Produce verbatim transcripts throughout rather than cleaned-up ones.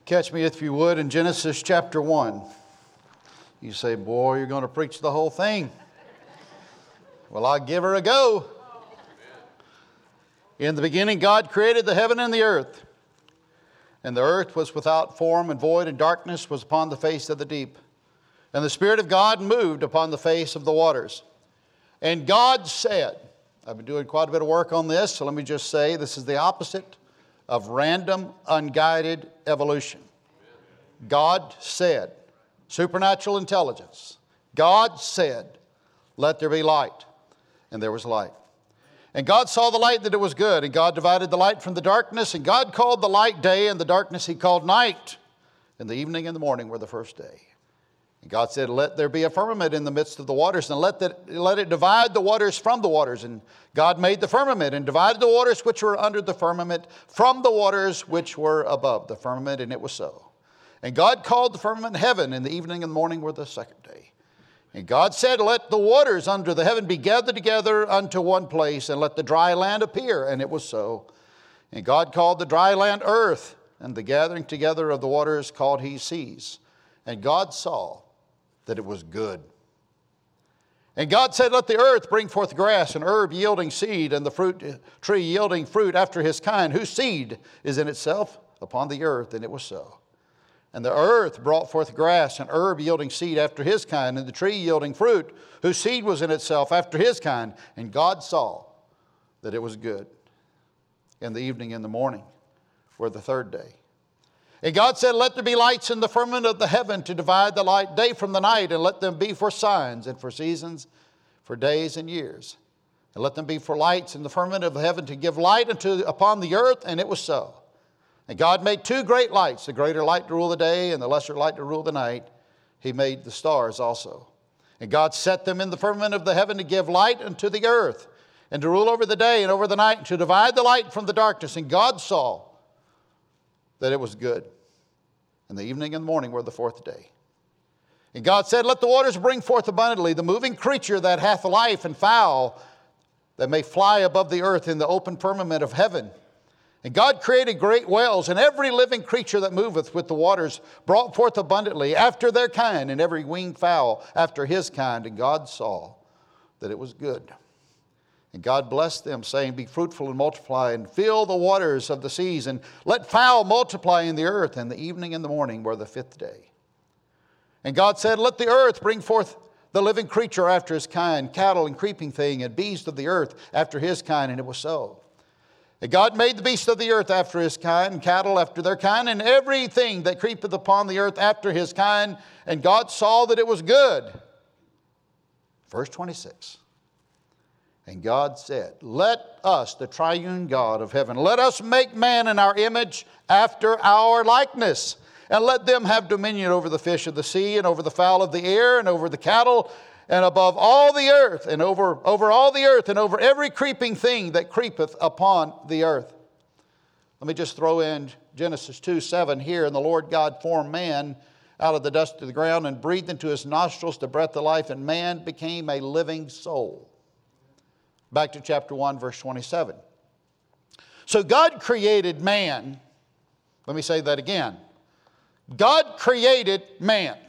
Catch me, if you would, in Genesis chapter one. You say, boy, you're going to preach the whole thing. Well, I'll give her a go. In the beginning, God created the heaven and the earth. And the earth was without form and void, and darkness was upon the face of the deep. And the Spirit of God moved upon the face of the waters. And God said, I've been doing quite a bit of work on this, so let me just say this is the opposite of random, unguided evolution. God said, supernatural intelligence. God said, let there be light. And there was light. And God saw the light that it was good, and God divided the light from the darkness, and God called the light day, and the darkness He called night. And the evening and the morning were the first day. And God said, let there be a firmament in the midst of the waters, and let, that, let it divide the waters from the waters. And God made the firmament, and divided the waters which were under the firmament from the waters which were above the firmament, and it was so. And God called the firmament heaven, and the evening and the morning were the second day. And God said, let the waters under the heaven be gathered together unto one place, and let the dry land appear. And it was so. And God called the dry land earth, and the gathering together of the waters called He seas. And God saw that it was good. And God said, let the earth bring forth grass, and herb yielding seed, and the fruit tree yielding fruit after his kind, whose seed is in itself upon the earth. And it was so. And the earth brought forth grass, and herb yielding seed after his kind, and the tree yielding fruit, whose seed was in itself after his kind. And God saw that it was good. And the evening and the morning were the third day. And God said, let there be lights in the firmament of the heaven to divide the light day from the night, and let them be for signs and for seasons, for days and years. And let them be for lights in the firmament of the heaven to give light unto upon the earth. And it was so. And God made two great lights, the greater light to rule the day and the lesser light to rule the night. He made the stars also. And God set them in the firmament of the heaven to give light unto the earth, and to rule over the day and over the night, and to divide the light from the darkness. And God saw that it was good. And the evening and the morning were the fourth day. And God said, let the waters bring forth abundantly the moving creature that hath life, and fowl that may fly above the earth in the open firmament of heaven. And God created great whales, and every living creature that moveth with the waters brought forth abundantly after their kind, and every winged fowl after his kind. And God saw that it was good. And God blessed them, saying, be fruitful and multiply, and fill the waters of the seas, and let fowl multiply in the earth. And the evening and the morning were the fifth day. And God said, let the earth bring forth the living creature after his kind, cattle and creeping thing, and beast of the earth after his kind. And it was so. And God made the beasts of the earth after his kind, and cattle after their kind, and everything that creepeth upon the earth after his kind. And God saw that it was good. Verse twenty-six. And God said, let us, the triune God of heaven, let us make man in our image after our likeness. And let them have dominion over the fish of the sea, and over the fowl of the air, and over the cattle, and above all the earth, and over, over all the earth, and over every creeping thing that creepeth upon the earth. Let me just throw in Genesis two seven here. And the Lord God formed man out of the dust of the ground, and breathed into his nostrils the breath of life, and man became a living soul. Back to chapter one, verse twenty-seven. So God created man. Let me say that again. God created man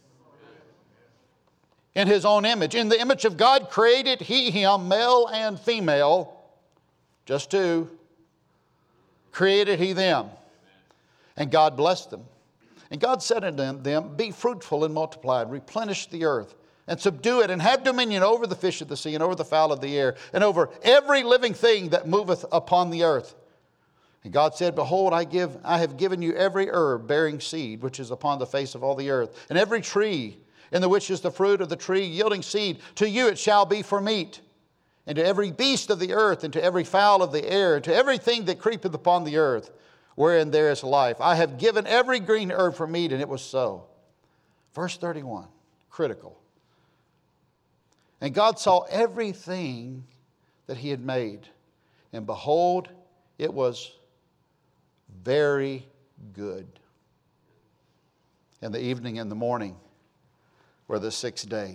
in his own image. In the image of God created he him, male and female. Just two. Created he them. And God blessed them. And God said unto them, be fruitful and multiply, replenish the earth, and subdue it, and have dominion over the fish of the sea, and over the fowl of the air, and over every living thing that moveth upon the earth. And God said, behold, I give, I have given you every herb bearing seed, which is upon the face of all the earth, and every tree, in the which is the fruit of the tree yielding seed. To you it shall be for meat, and to every beast of the earth, and to every fowl of the air, and to everything that creepeth upon the earth, wherein there is life. I have given every green herb for meat, and it was so. Verse thirty-one, critical. And God saw everything that he had made, and behold, it was very good. And the evening and the morning were the sixth day.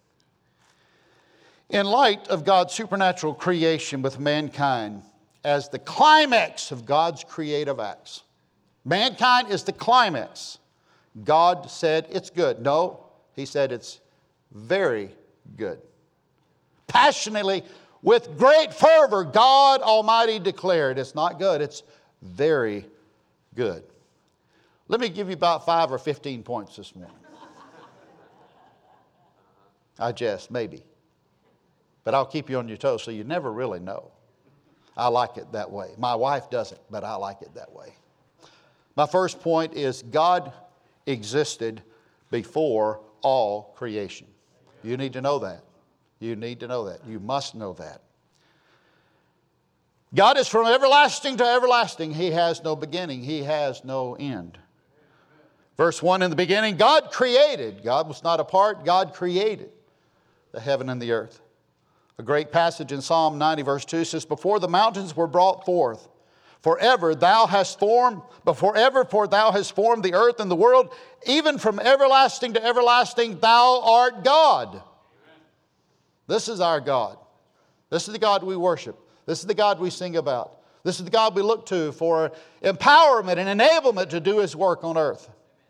In light of God's supernatural creation with mankind as the climax of God's creative acts, Mankind is the climax. God said it's good. No, He said it's very good. Passionately, with great fervor, God Almighty declared it's not good, it's very good. Let me give you about five or fifteen points this morning. I jest, maybe. But I'll keep you on your toes so you never really know. I like it that way. My wife doesn't, but I like it that way. My first point is God existed before all creation. You need to know that. You need to know that. You must know that. God is from everlasting to everlasting. He has no beginning. He has no end. Verse one, in the beginning, God created. God was not a part. God created the heaven and the earth. A great passage in Psalm ninety, verse two says, before the mountains were brought forth, forever thou hast formed, but forever for thou hast formed the earth and the world, even from everlasting to everlasting, thou art God. Amen. This is our God. This is the God we worship. This is the God we sing about. This is the God we look to for empowerment and enablement to do His work on earth.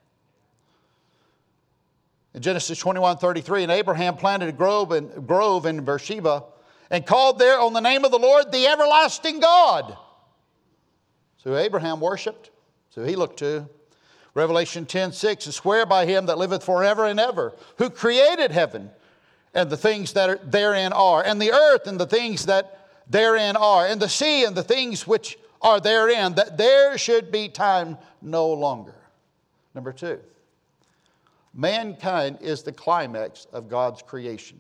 In Genesis twenty-one thirty-three, and Abraham planted a grove in, grove in Beersheba and called there on the name of the Lord, the everlasting God. So Abraham worshiped, so he looked to. Revelation ten six, and swear by Him that liveth forever and ever, who created heaven and the things that are therein are, and the earth and the things that therein are, and the sea and the things which are therein, that there should be time no longer. Number two, mankind is the climax of God's creation.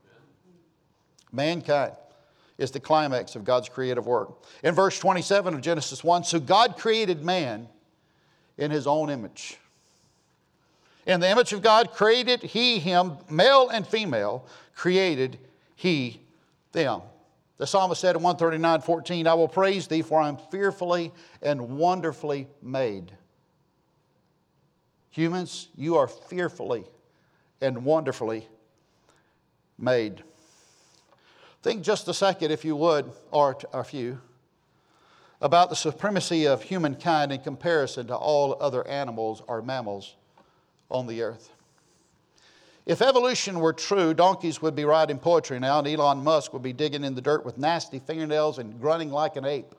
Mankind is the climax of God's creative work. In verse twenty-seven of Genesis one, so God created man in His own image. In the image of God created He him, male and female, created He them. The psalmist said in one thirty-nine fourteen, I will praise Thee, for I am fearfully and wonderfully made. Humans, you are fearfully and wonderfully made. Think just a second, if you would, or a few, about the supremacy of humankind in comparison to all other animals or mammals on the earth. If evolution were true, donkeys would be writing poetry now, and Elon Musk would be digging in the dirt with nasty fingernails and grunting like an ape.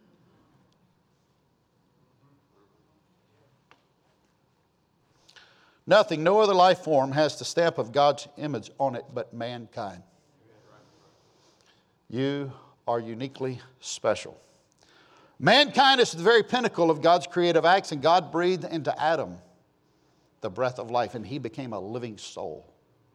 Nothing, no other life form has the stamp of God's image on it but mankind. You are uniquely special. Mankind is the very pinnacle of God's creative acts, and God breathed into Adam the breath of life, and he became a living soul.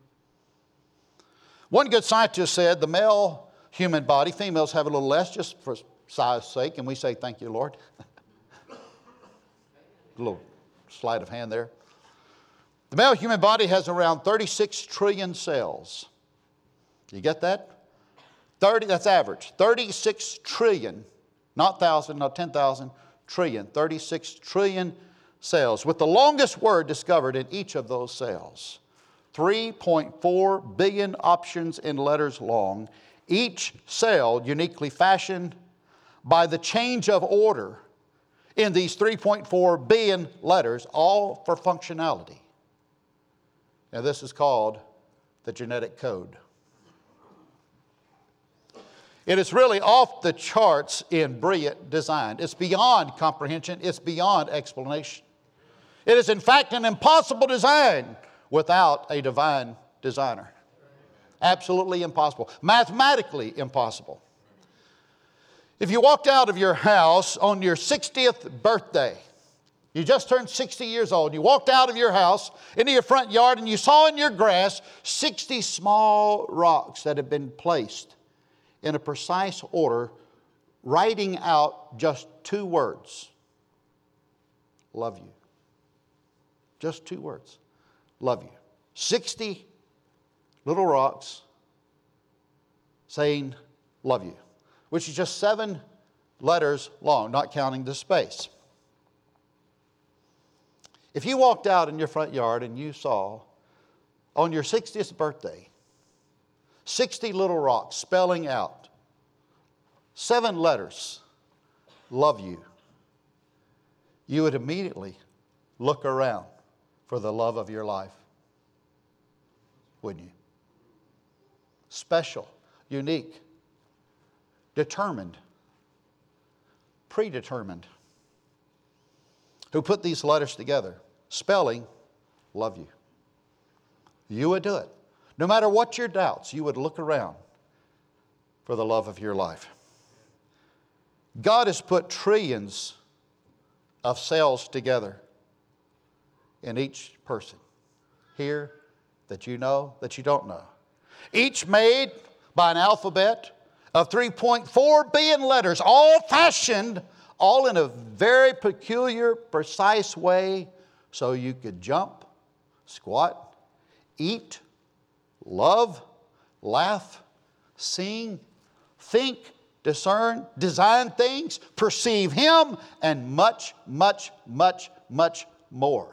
One good scientist said the male human body, females have a little less just for size sake, and we say, thank you, Lord. A little sleight of hand there. The male human body has around thirty-six trillion cells. You get that? thirty, that's average. thirty-six trillion, not thousand, not ten thousand, trillion. thirty-six trillion cells, with the longest word discovered in each of those cells. three point four billion options in letters long, each cell uniquely fashioned by the change of order in these three point four billion letters, all for functionality. Now, this is called the genetic code. It is really off the charts in brilliant design. It's beyond comprehension. It's beyond explanation. It is, in fact, an impossible design without a divine designer. Absolutely impossible. Mathematically impossible. If you walked out of your house on your sixtieth birthday, you just turned sixty years old, you walked out of your house into your front yard and you saw in your grass sixty small rocks that had been placed in a precise order, writing out just two words. Love you. Just two words. Love you. sixty little rocks saying love you, which is just seven letters long, not counting the space. If you walked out in your front yard and you saw on your sixtieth birthday sixty little rocks spelling out seven letters, love you, you would immediately look around for the love of your life. Wouldn't you? Special, unique, determined, predetermined. Who put these letters together, spelling, love you. You would do it. No matter what your doubts, you would look around for the love of your life. God has put trillions of cells together in each person. Here, that you know, that you don't know. Each made by an alphabet of three point four billion letters, all fashioned, all in a very peculiar, precise way, so you could jump, squat, eat, love, laugh, sing, think, discern, design things, perceive Him, and much, much, much, much more.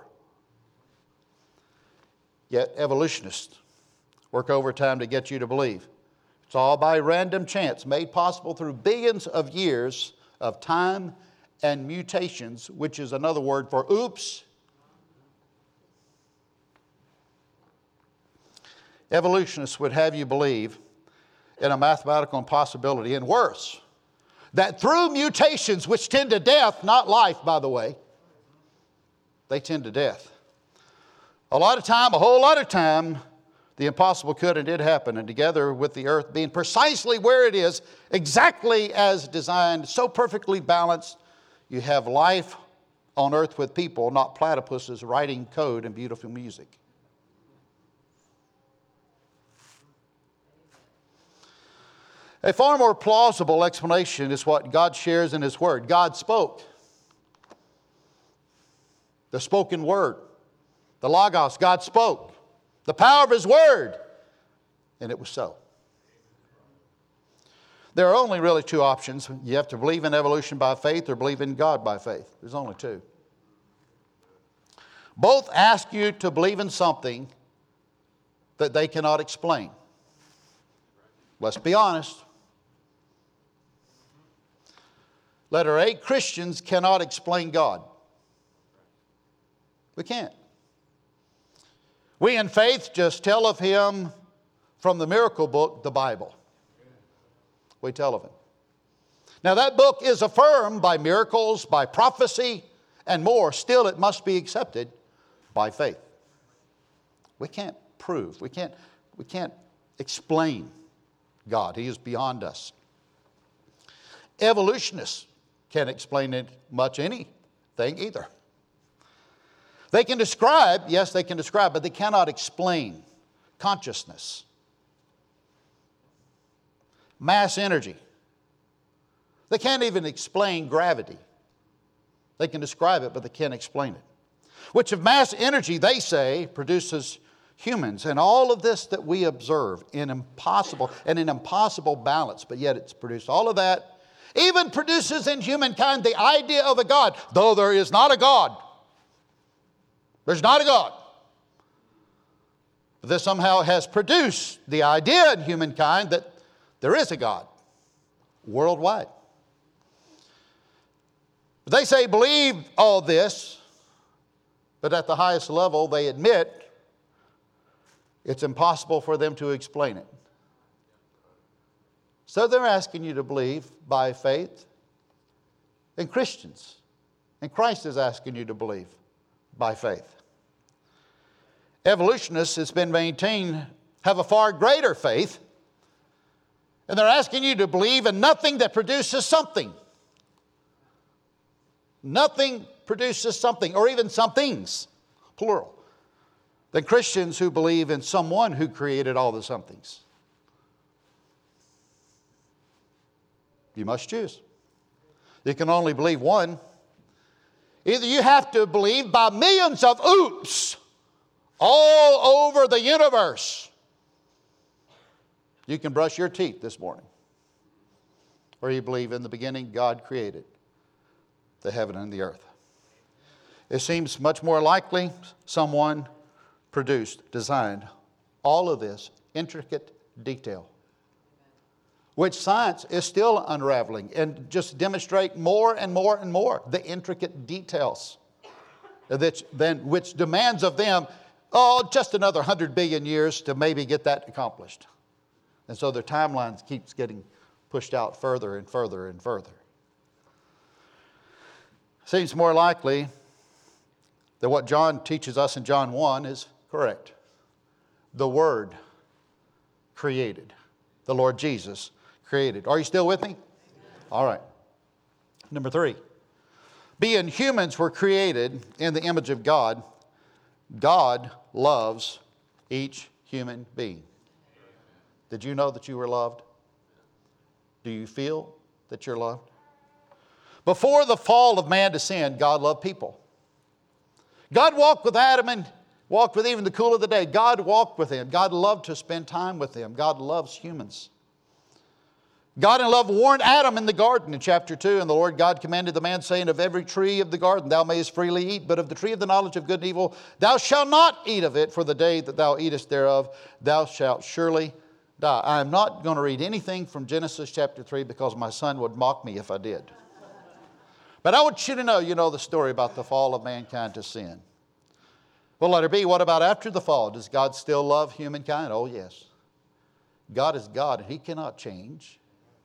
Yet evolutionists work overtime to get you to believe it's all by random chance, made possible through billions of years of time and mutations, which is another word for oops. Evolutionists would have you believe in a mathematical impossibility, and worse, that through mutations which tend to death, not life, by the way, they tend to death. A lot of time, a whole lot of time, the impossible could and did happen, and together with the earth being precisely where it is, exactly as designed, so perfectly balanced, you have life on earth with people, not platypuses writing code and beautiful music. A far more plausible explanation is what God shares in His Word. God spoke. The spoken Word. The Logos, God spoke. The power of His Word. And it was so. There are only really two options. You have to believe in evolution by faith or believe in God by faith. There's only two. Both ask you to believe in something that they cannot explain. Let's be honest. Letter A, Christians cannot explain God. We can't. We in faith just tell of Him from the miracle book, the Bible. We tell of Him. Now that book is affirmed by miracles, by prophecy, and more. Still, it must be accepted by faith. We can't prove, we can't, we can't explain God. He is beyond us. Evolutionists can't explain it much anything either. They can describe, yes, they can describe, but they cannot explain consciousness, mass energy. They can't even explain gravity. They can describe it, but they can't explain it. Which of mass energy, they say, produces humans. And all of this that we observe in impossible, and in impossible balance, but yet it's produced. All of that even produces in humankind the idea of a God, though there is not a God. There's not a God. But this somehow has produced the idea in humankind that there is a God worldwide. But they say believe all this, but at the highest level they admit it's impossible for them to explain it. So they're asking you to believe by faith in Christians. And Christ is asking you to believe by faith. Evolutionists, it's been maintained, have a far greater faith. And they're asking you to believe in nothing that produces something. Nothing produces something, or even somethings, plural, than Christians who believe in someone who created all the somethings. You must choose. You can only believe one. Either you have to believe by millions of oops all over the universe. You can brush your teeth this morning. Or you believe in the beginning God created the heaven and the earth. It seems much more likely someone produced, designed all of this intricate detail. which science is still unraveling and just demonstrate more and more and more the intricate details that then which demands of them, oh, just another one hundred billion years to maybe get that accomplished. And so their timeline keeps getting pushed out further and further and further. Seems more likely that what John teaches us in John one is correct. The Word created. The Lord Jesus created. Are you still with me? All right. Number three. Being humans were created in the image of God, God loves each human being. Did you know that you were loved? Do you feel that you're loved? Before the fall of man to sin, God loved people. God walked with Adam and walked with even the cool of the day. God walked with him. God loved to spend time with him. God loves humans. God in love warned Adam in the garden in chapter two, and the Lord God commanded the man, saying, of every tree of the garden thou mayest freely eat, but of the tree of the knowledge of good and evil thou shalt not eat of it, for the day that thou eatest thereof thou shalt surely die. I am not going to read anything from Genesis chapter three because my son would mock me if I did. But I want you to know, you know the story about the fall of mankind to sin. Well, letter B, what about after the fall? Does God still love humankind? Oh, yes. God is God, and He cannot change.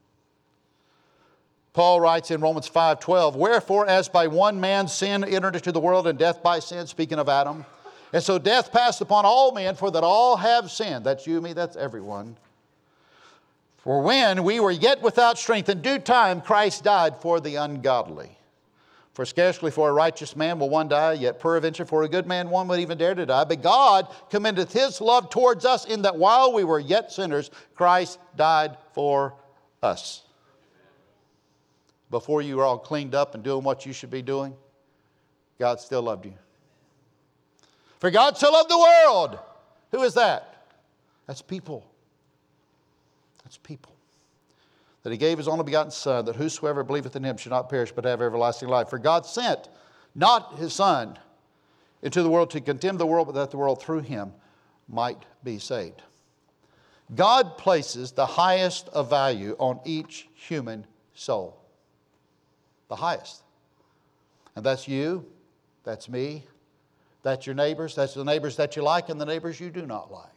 Paul writes in Romans five twelve, wherefore as by one man sin entered into the world, and death by sin, speaking of Adam, and so death passed upon all men, for that all have sinned. That's you, me, that's everyone. For when we were yet without strength, in due time Christ died for the ungodly. For scarcely for a righteous man will one die, yet peradventure for a good man one would even dare to die. But God commendeth His love towards us, in that while we were yet sinners, Christ died for us. Before you were all cleaned up and doing what you should be doing, God still loved you. For God so loved the world. Who is that? That's people. That's people. That He gave His only begotten Son, that whosoever believeth in Him should not perish but have everlasting life. For God sent not His Son into the world to condemn the world, but that the world through Him might be saved. God places the highest of value on each human soul. The highest. And that's you, that's me, that's your neighbors, that's the neighbors that you like and the neighbors you do not like.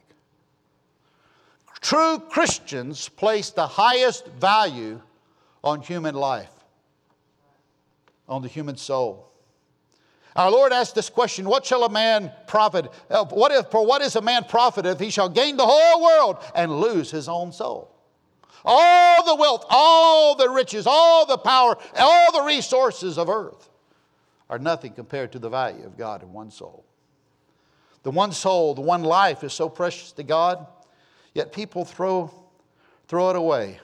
True Christians place the highest value on human life, on the human soul. Our Lord asked this question, what shall a man profit? What if, for what is a man profit if he shall gain the whole world and lose his own soul? All the wealth, all the riches, all the power, all the resources of earth are nothing compared to the value of God in one soul. The one soul, the one life is so precious to God, yet people throw, throw it away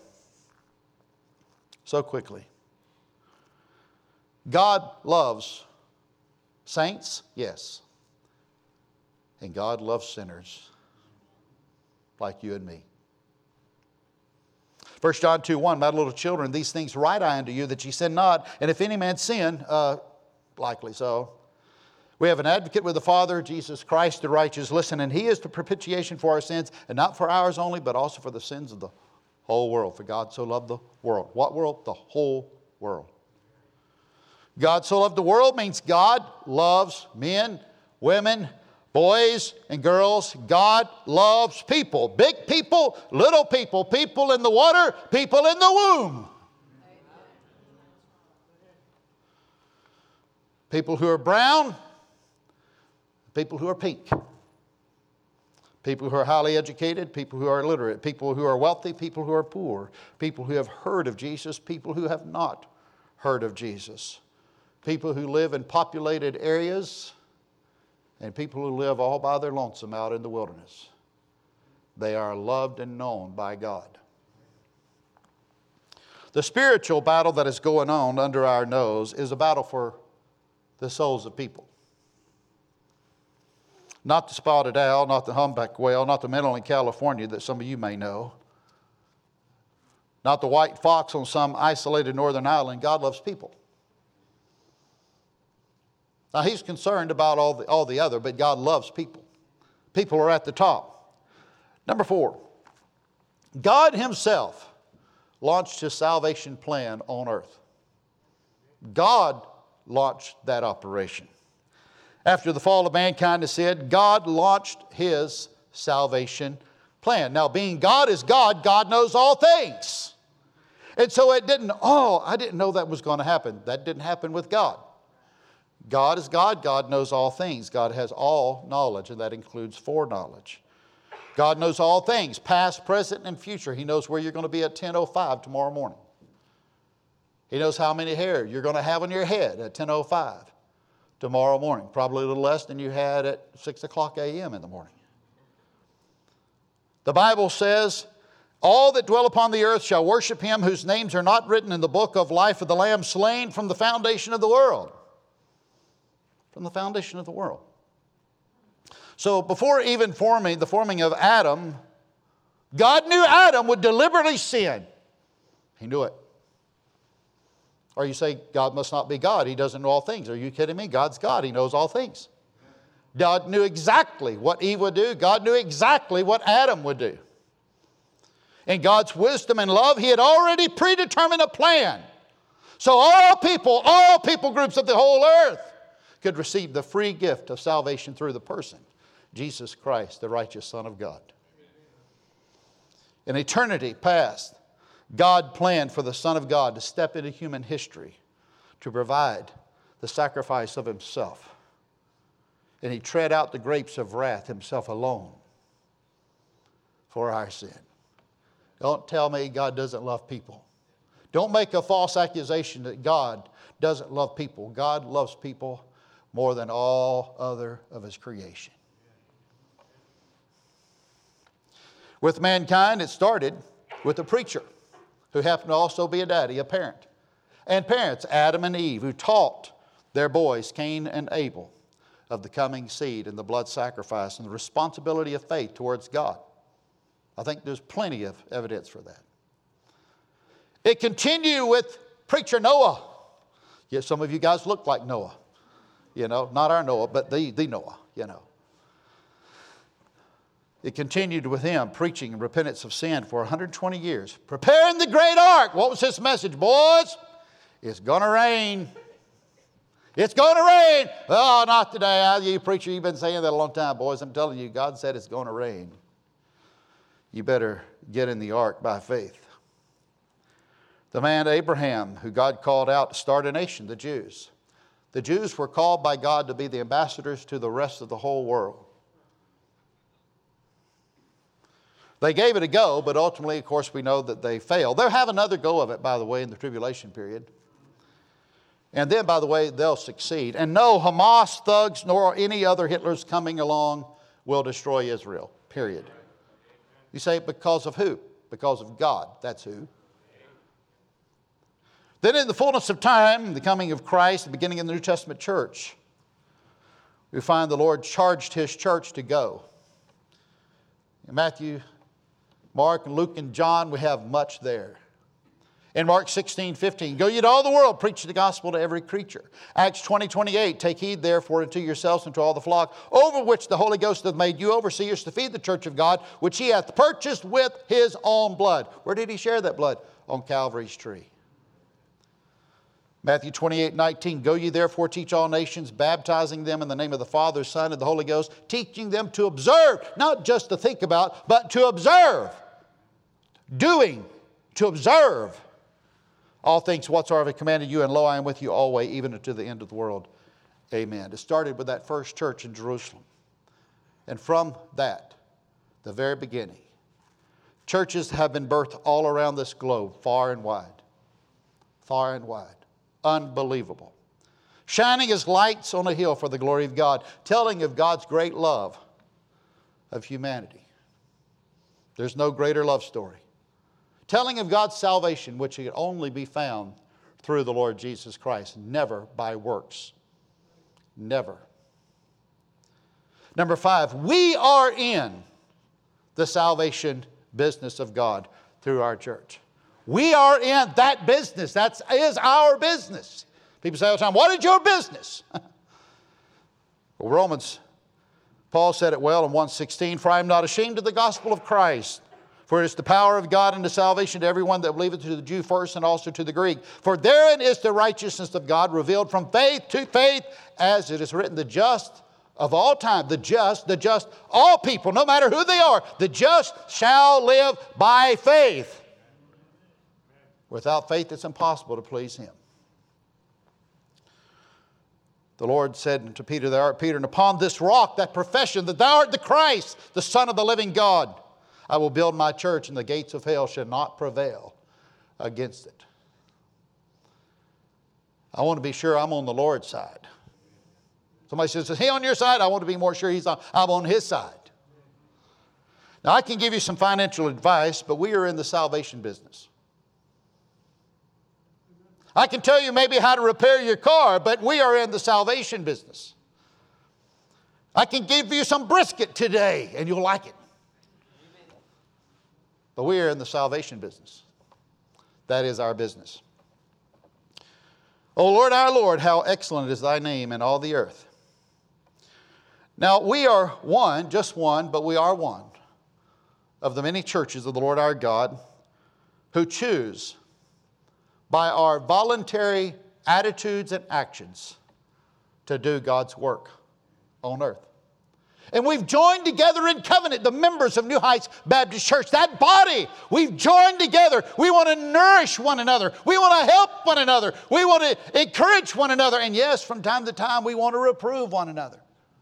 so quickly. God loves saints, yes. And God loves sinners like you and me. First John two one, my little children, these things write I unto you, that ye sin not. And if any man sin, uh, likely so. We have an advocate with the Father, Jesus Christ the righteous. Listen, and He is the propitiation for our sins, and not for ours only, but also for the sins of the whole world. For God so loved the world. What world? The whole world. God so loved the world means God loves men, women, boys and girls. God loves people. Big people, little people. People in the water, people in the womb. People who are brown, people who are pink. People who are highly educated, people who are illiterate, people who are wealthy, people who are poor, people who have heard of Jesus, people who have not heard of Jesus, people who live in populated areas, and people who live all by their lonesome out in the wilderness. They are loved and known by God. The spiritual battle that is going on under our nose is a battle for the souls of people. Not the spotted owl, not the humpback whale, not the minnow in California that some of you may know. Not the white fox on some isolated northern island. God loves people. Now, He's concerned about all the, all the other, but God loves people. People are at the top. Number four, God Himself launched his salvation plan on earth. God launched that operation. After the fall of mankind has sinned, God launched his salvation plan. Now, being God is God, God knows all things. And so it didn't, oh, I didn't know that was going to happen. That didn't happen with God. God is God. God knows all things. God has all knowledge, and that includes foreknowledge. God knows all things, past, present, and future. He knows where you're going to be at ten oh five tomorrow morning. He knows how many hair you're going to have on your head at ten oh five tomorrow morning. Probably a little less than you had at six o'clock a m in the morning. The Bible says, all that dwell upon the earth shall worship him whose names are not written in the book of life of the Lamb slain from the foundation of the world. From the foundation of the world. So before even forming the forming of Adam, God knew Adam would deliberately sin. He knew it. Or you say, God must not be God. He doesn't know all things. Are you kidding me? God's God. He knows all things. God knew exactly what Eve would do. God knew exactly what Adam would do. In God's wisdom and love, He had already predetermined a plan. So all people, all people groups of the whole earth could receive the free gift of salvation through the person, Jesus Christ, the righteous Son of God. In eternity past, God planned for the Son of God to step into human history to provide the sacrifice of Himself. And He tread out the grapes of wrath Himself alone for our sin. Don't tell me God doesn't love people. Don't make a false accusation that God doesn't love people. God loves people more than all other of His creation. With mankind, it started with a preacher who happened to also be a daddy, a parent. And parents, Adam and Eve, who taught their boys, Cain and Abel, of the coming seed and the blood sacrifice and the responsibility of faith towards God. I think there's plenty of evidence for that. It continued with preacher Noah. Yes, some of you guys look like Noah. You know, not our Noah, but the, the Noah, you know. It continued with him preaching repentance of sin for one hundred twenty years. Preparing the great ark. What was his message, boys? It's going to rain. It's going to rain. Oh, not today. You preacher, you've been saying that a long time, boys. I'm telling you, God said it's going to rain. You better get in the ark by faith. The man Abraham, who God called out to start a nation, the Jews. The Jews were called by God to be the ambassadors to the rest of the whole world. They gave it a go, but ultimately, of course, we know that they failed. They'll have another go of it, by the way, in the tribulation period. And then, by the way, they'll succeed. And no Hamas thugs nor any other Hitlers coming along will destroy Israel, period. You say, because of who? Because of God. That's who. Then in the fullness of time, the coming of Christ, the beginning of the New Testament church, we find the Lord charged His church to go. In Matthew, Mark, and Luke, and John, we have much there. In Mark sixteen, fifteen, go ye to all the world, preach the gospel to every creature. Acts twenty, twenty-eight, take heed therefore unto yourselves and to all the flock, over which the Holy Ghost hath made you overseers to feed the church of God, which He hath purchased with His own blood. Where did He share that blood? On Calvary's tree. Matthew twenty-eight, nineteen, go ye therefore teach all nations, baptizing them in the name of the Father, Son, and the Holy Ghost, teaching them to observe, not just to think about, but to observe. Doing, to observe all things whatsoever I commanded you, and lo, I am with you always, even unto the end of the world. Amen. It started with that first church in Jerusalem. And from that, the very beginning, churches have been birthed all around this globe, far and wide. Far and wide. Unbelievable. Shining as lights on a hill for the glory of God, telling of God's great love of humanity. There's no greater love story. Telling of God's salvation, which can only be found through the Lord Jesus Christ, never by works. Never. Number five, we are in the salvation business of God through our church. We are in that business. That is our business. People say all the time, what is your business? Well, Romans, Paul said it well in one sixteen, for I am not ashamed of the gospel of Christ. For it is the power of God unto salvation to everyone that believeth, to the Jew first and also to the Greek. For therein is the righteousness of God revealed from faith to faith, as it is written, the just of all time, the just, the just, all people, no matter who they are, the just shall live by faith. Without faith, it's impossible to please Him. The Lord said unto Peter, Thou art Peter, and upon this rock, that profession, that thou art the Christ, the Son of the living God, I will build my church, and the gates of hell shall not prevail against it. I want to be sure I'm on the Lord's side. Somebody says, is He on your side? I want to be more sure he's on, I'm on His side. Now, I can give you some financial advice, but we are in the salvation business. I can tell you maybe how to repair your car, but we are in the salvation business. I can give you some brisket today, and you'll like it. But we are in the salvation business. That is our business. O Lord, our Lord, how excellent is Thy name in all the earth. Now, we are one, just one, but we are one of the many churches of the Lord our God who choose by our voluntary attitudes and actions to do God's work on earth. And we've joined together in covenant, the members of New Heights Baptist Church, that body. We've joined together. We want to nourish one another. We want to help one another. We want to encourage one another. And yes, from time to time, we want to reprove one another.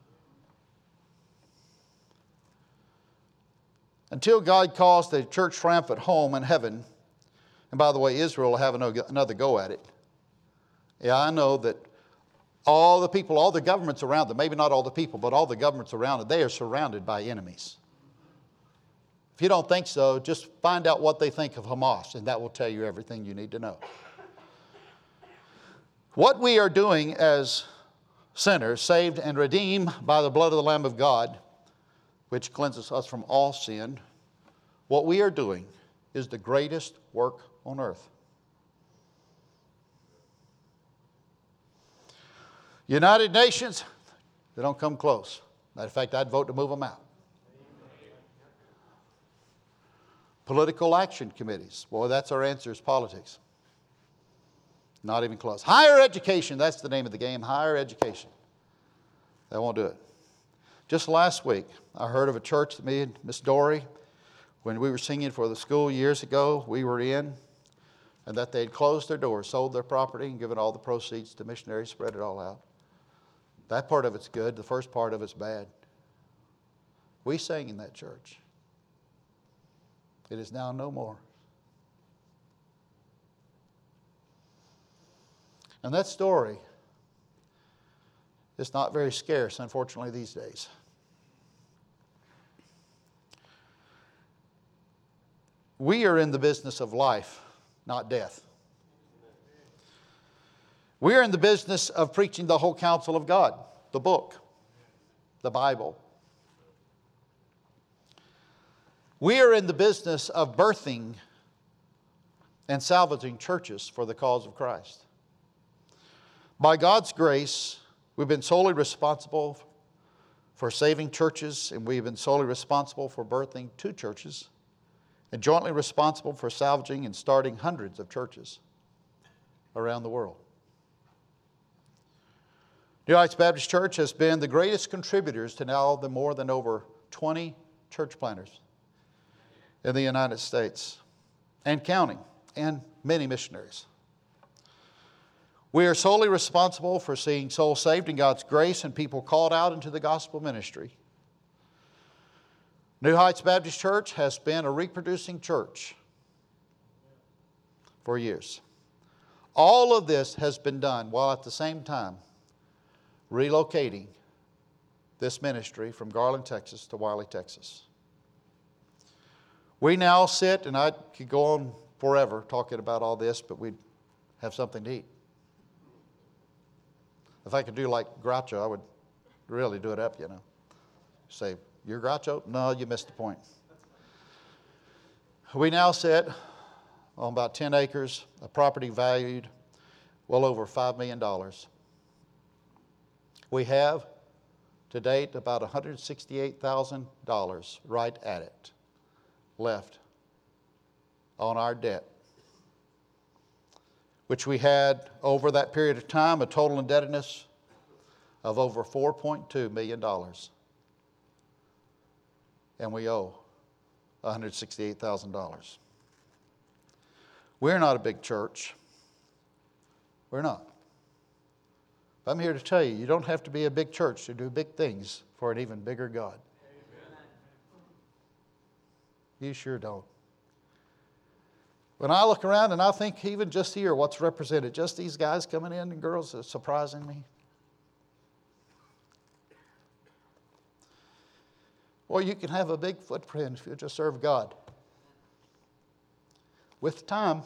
Until God calls the church triumphant home in heaven, and by the way, Israel will have another go at it. Yeah, I know that all the people, all the governments around them, maybe not all the people, but all the governments around it, they are surrounded by enemies. If you don't think so, just find out what they think of Hamas, and that will tell you everything you need to know. What we are doing as sinners, saved and redeemed by the blood of the Lamb of God, which cleanses us from all sin, what we are doing is the greatest work on earth. United Nations, they don't come close. Matter of fact, I'd vote to move them out. Political action committees, boy, that's our answer is politics. Not even close. Higher education, that's the name of the game, higher education. They won't do it. Just last week, I heard of a church that me and Miss Dory, when we were singing for the school years ago, we were in, and that they'd closed their doors, sold their property, and given all the proceeds to missionaries, spread it all out. That part of it's good. The first part of it's bad. We sang in that church. It is now no more. And that story is not very scarce, unfortunately, these days. We are in the business of life, not death. We are in the business of preaching the whole counsel of God, the book, the Bible. We are in the business of birthing and salvaging churches for the cause of Christ. By God's grace, we've been solely responsible for saving churches, and we've been solely responsible for birthing two churches, and jointly responsible for salvaging and starting hundreds of churches around the world. New Heights Baptist Church has been the greatest contributors to now the more than over twenty church planters in the United States and counting, and many missionaries. We are solely responsible for seeing souls saved in God's grace and people called out into the gospel ministry. New Heights Baptist Church has been a reproducing church for years. All of this has been done while at the same time relocating this ministry from Garland, Texas to Wiley, Texas. We now sit, and I could go on forever talking about all this, but we'd have something to eat. If I could do like Groucho, I would really do it up, you know. Say, you're Groucho? No, you missed the point. We now sit on about ten acres, a property valued well over five million dollars. We have, to date, about one hundred sixty-eight thousand dollars right at it left on our debt, which we had over that period of time a total indebtedness of over four point two million dollars. And we owe one hundred sixty-eight thousand dollars. We're not a big church. We're not. But I'm here to tell you, you don't have to be a big church to do big things for an even bigger God. Amen. You sure don't. When I look around and I think even just here, what's represented, just these guys coming in and girls, is surprising me. Or you can have a big footprint if you just serve God. With time,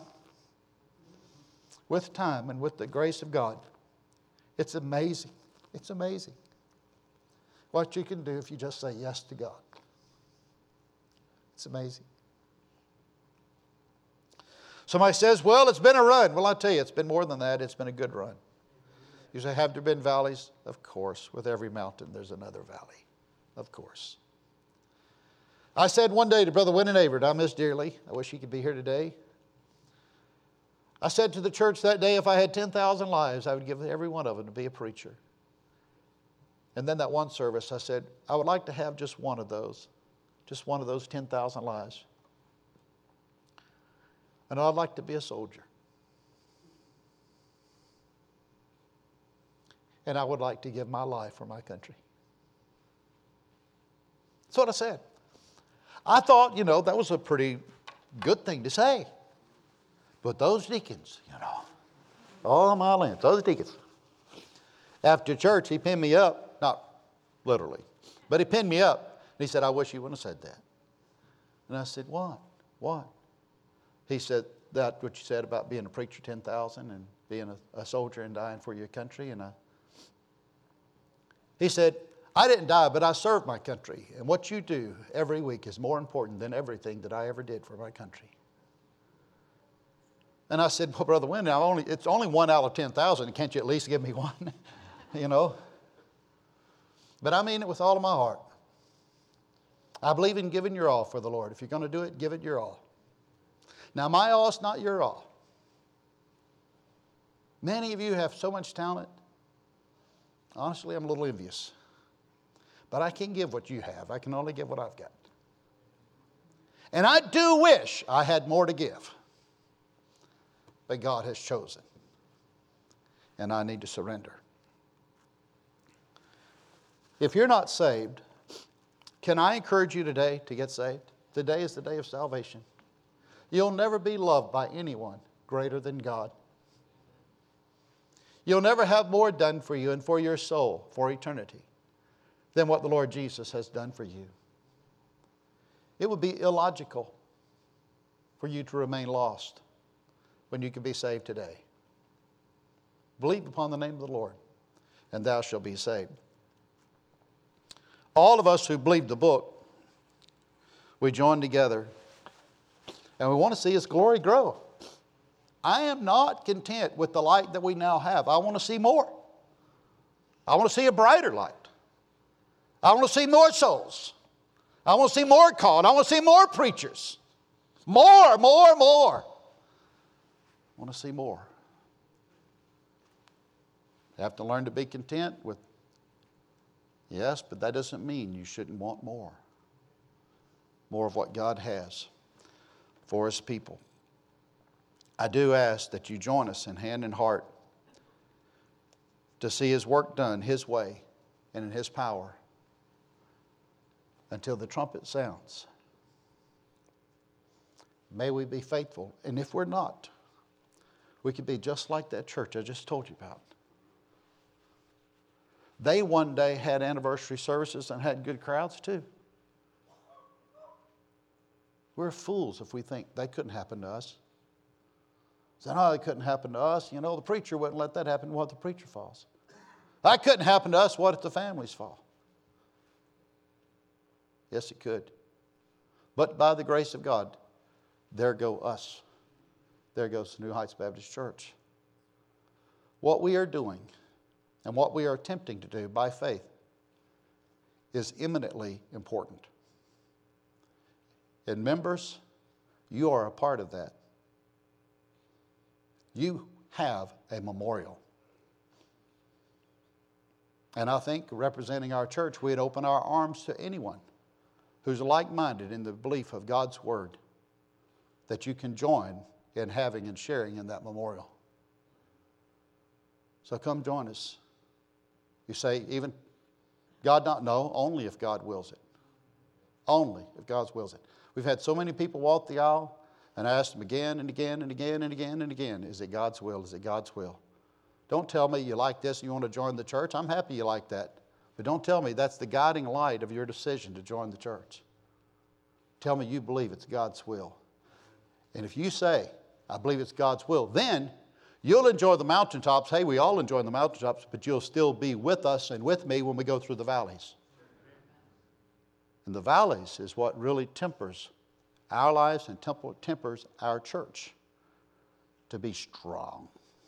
with time and with the grace of God, it's amazing. It's amazing what you can do if you just say yes to God. It's amazing. Somebody says, well, it's been a run. Well, I tell you, it's been more than that. It's been a good run. You say, have there been valleys? Of course. With every mountain, there's another valley. Of course. I said one day to Brother Wyndon Avert, I miss dearly. I wish he could be here today. I said to the church that day, if I had ten thousand lives, I would give every one of them to be a preacher. And then that one service, I said, I would like to have just one of those, just one of those ten thousand lives. And I'd like to be a soldier. And I would like to give my life for my country. That's what I said. I thought, you know, that was a pretty good thing to say. But those deacons, you know, all my lands, those deacons. After church, he pinned me up, not literally, but he pinned me up. And he said, I wish you wouldn't have said that. And I said, what? What? He said, that what you said about being a preacher ten thousand and being a, a soldier and dying for your country. And I, he said, I didn't die, but I served my country. And what you do every week is more important than everything that I ever did for my country. And I said, well, Brother Wyndon, I'm only, it's only one out of ten thousand. Can't you at least give me one? You know? But I mean it with all of my heart. I believe in giving your all for the Lord. If you're going to do it, give it your all. Now, my all is not your all. Many of you have so much talent. Honestly, I'm a little envious. But I can't give what you have. I can only give what I've got. And I do wish I had more to give. But God has chosen. And I need to surrender. If you're not saved, can I encourage you today to get saved? Today is the day of salvation. You'll never be loved by anyone greater than God. You'll never have more done for you and for your soul for eternity than what the Lord Jesus has done for you. It would be illogical for you to remain lost when you can be saved today. Believe upon the name of the Lord, and thou shalt be saved. All of us who believe the book, we join together, and we want to see His glory grow. I am not content with the light that we now have. I want to see more. I want to see a brighter light. I want to see more souls. I want to see more called. I want to see more preachers. More, more, more. I want to see more. You have to learn to be content with, yes, but that doesn't mean you shouldn't want more. More of what God has for His people. I do ask that you join us in hand and heart to see His work done His way and in His power until the trumpet sounds. May we be faithful. And if we're not, we could be just like that church I just told you about. They one day had anniversary services and had good crowds too. We're fools if we think that couldn't happen to us. Say, no, it couldn't happen to us. You know, the preacher wouldn't let that happen. What if the preacher falls? That couldn't happen to us. What if the families fall? Yes, it could. But by the grace of God, there go us. There goes New Heights Baptist Church. What we are doing and what we are attempting to do by faith is eminently important. In members, You are a part of that. You have a memorial. And I think, representing our church, we'd open our arms to anyone who's like-minded in the belief of God's Word, that you can join in having and sharing in that memorial. So come join us. You say, even God not? No, only if God wills it. Only if God wills it. We've had so many people walk the aisle, and I asked them again and again and again and again and again, is it God's will? Is it God's will? Don't tell me you like this and you want to join the church. I'm happy you like that. But don't tell me that's the guiding light of your decision to join the church. Tell me you believe it's God's will. And if you say, I believe it's God's will, then you'll enjoy the mountaintops. Hey, we all enjoy the mountaintops, but you'll still be with us and with me when we go through the valleys. And the valleys is what really tempers our lives and tempers our church to be strong,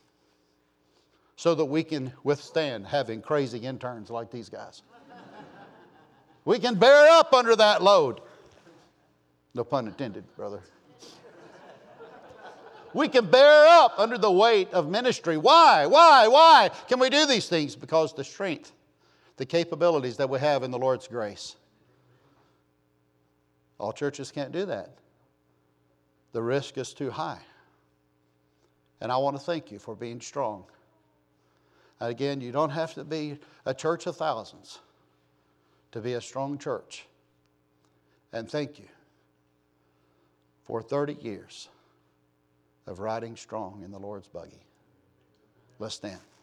so that we can withstand having crazy interns like these guys. We can bear up under that load. No pun intended, brother. We can bear up under the weight of ministry. Why? Why? Why can we do these things? Because the strength, the capabilities that we have in the Lord's grace. All churches can't do that. The risk is too high. And I want to thank you for being strong. And again, you don't have to be a church of thousands to be a strong church. And thank you for thirty years of riding strong in the Lord's buggy. Let's stand.